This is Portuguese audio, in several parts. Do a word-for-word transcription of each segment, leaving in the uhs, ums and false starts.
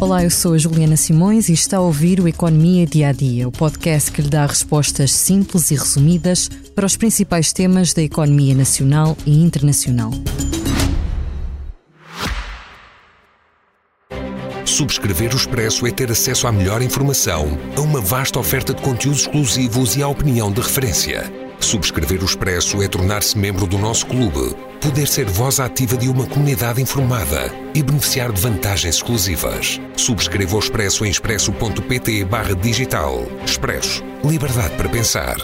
Olá, eu sou a Juliana Simões e está a ouvir o Economia Dia a Dia, o podcast que lhe dá respostas simples e resumidas para os principais temas da economia nacional e internacional. Subscrever o Expresso é ter acesso à melhor informação, a uma vasta oferta de conteúdos exclusivos e à opinião de referência. Subscrever o Expresso é tornar-se membro do nosso clube, poder ser voz ativa de uma comunidade informada e beneficiar de vantagens exclusivas. Subscreva o Expresso em expresso.pt barra digital. Expresso. Liberdade para pensar.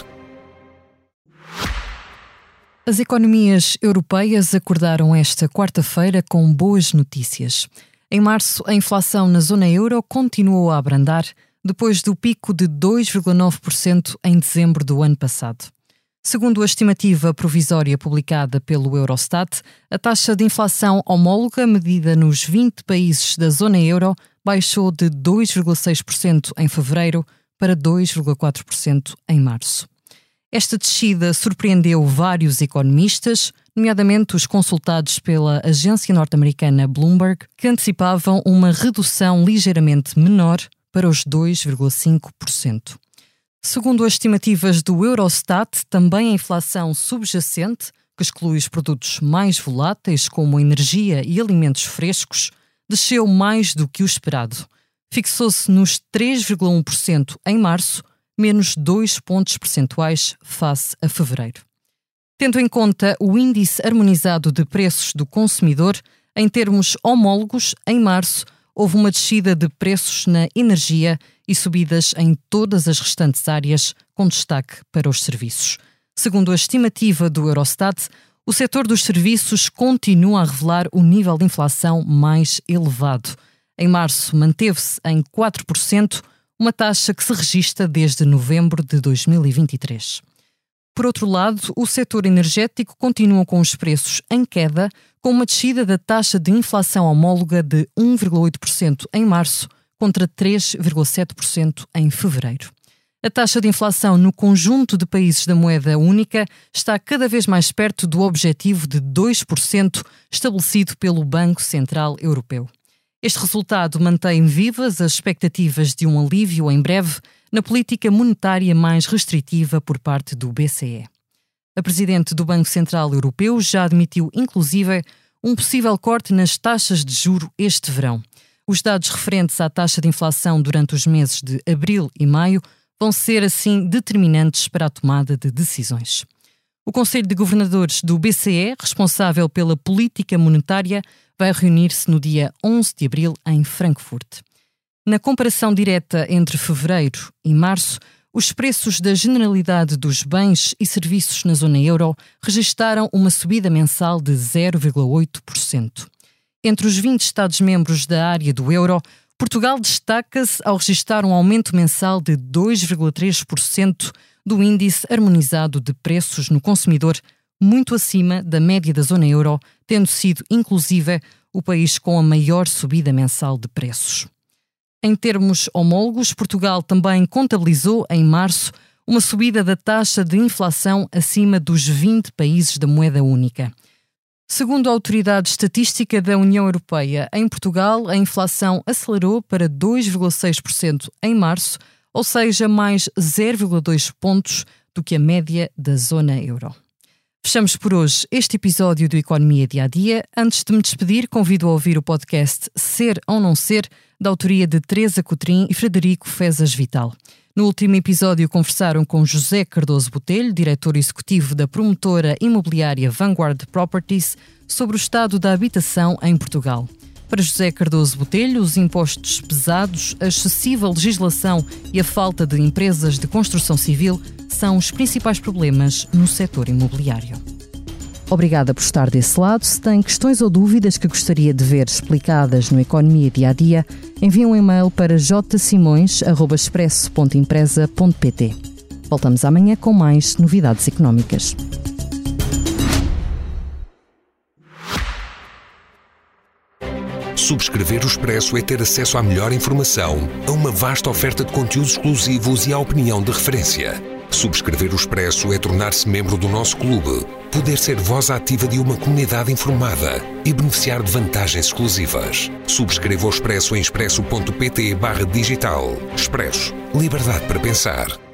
As economias europeias acordaram esta quarta-feira com boas notícias. Em março, a inflação na zona euro continuou a abrandar, depois do pico de dois vírgula nove por cento em dezembro do ano passado. Segundo a estimativa provisória publicada pelo Eurostat, a taxa de inflação homóloga medida nos vinte países da zona euro baixou de dois vírgula seis por cento em fevereiro para dois vírgula quatro por cento em março. Esta descida surpreendeu vários economistas, nomeadamente os consultados pela agência norte-americana Bloomberg, que antecipavam uma redução ligeiramente menor para os dois vírgula cinco por cento. Segundo as estimativas do Eurostat, também a inflação subjacente, que exclui os produtos mais voláteis como energia e alimentos frescos, desceu mais do que o esperado. Fixou-se nos três vírgula um por cento em março, menos dois pontos percentuais face a fevereiro. Tendo em conta o índice harmonizado de preços do consumidor, em termos homólogos, em março, houve uma descida de preços na energia e subidas em todas as restantes áreas, com destaque para os serviços. Segundo a estimativa do Eurostat, o setor dos serviços continua a revelar o nível de inflação mais elevado. Em março, manteve-se em quatro por cento, uma taxa que se registra desde novembro de dois mil e vinte e três. Por outro lado, o setor energético continua com os preços em queda, com uma descida da taxa de inflação homóloga de um vírgula oito por cento em março contra três vírgula sete por cento em fevereiro. A taxa de inflação no conjunto de países da moeda única está cada vez mais perto do objetivo de dois por cento estabelecido pelo Banco Central Europeu. Este resultado mantém vivas as expectativas de um alívio em breve na política monetária mais restritiva por parte do B C E. A Presidente do Banco Central Europeu já admitiu, inclusive, um possível corte nas taxas de juro este verão. Os dados referentes à taxa de inflação durante os meses de abril e maio vão ser, assim, determinantes para a tomada de decisões. O Conselho de Governadores do B C E, responsável pela política monetária, vai reunir-se no dia onze de abril em Frankfurt. Na comparação direta entre fevereiro e março, os preços da generalidade dos bens e serviços na zona euro registaram uma subida mensal de zero vírgula oito por cento. Entre os vinte Estados-membros da área do euro, Portugal destaca-se ao registrar um aumento mensal de dois vírgula três por cento do índice harmonizado de preços no consumidor, muito acima da média da zona euro, tendo sido, inclusive, o país com a maior subida mensal de preços. Em termos homólogos, Portugal também contabilizou, em março, uma subida da taxa de inflação acima dos vinte países da moeda única. Segundo a Autoridade Estatística da União Europeia, em Portugal a inflação acelerou para dois vírgula seis por cento em março, ou seja, mais zero vírgula dois pontos do que a média da zona euro. Fechamos por hoje este episódio do Economia Dia a Dia. Antes de me despedir, convido a ouvir o podcast Ser ou Não Ser, da autoria de Teresa Cotrim e Frederico Fezas Vital. No último episódio conversaram com José Cardoso Botelho, diretor executivo da promotora imobiliária Vanguard Properties, sobre o estado da habitação em Portugal. Para José Cardoso Botelho, os impostos pesados, a excessiva legislação e a falta de empresas de construção civil são os principais problemas no setor imobiliário. Obrigada por estar desse lado. Se tem questões ou dúvidas que gostaria de ver explicadas no Economia Dia a Dia, envie um e-mail para j simões arroba expresso ponto empresa ponto pt. Voltamos amanhã com mais novidades económicas. Subscrever o Expresso é ter acesso à melhor informação, a uma vasta oferta de conteúdos exclusivos e à opinião de referência. Subscrever o Expresso é tornar-se membro do nosso clube, poder ser voz ativa de uma comunidade informada e beneficiar de vantagens exclusivas. Subscreva o Expresso em expresso ponto pt barra digital. Expresso. Liberdade para pensar.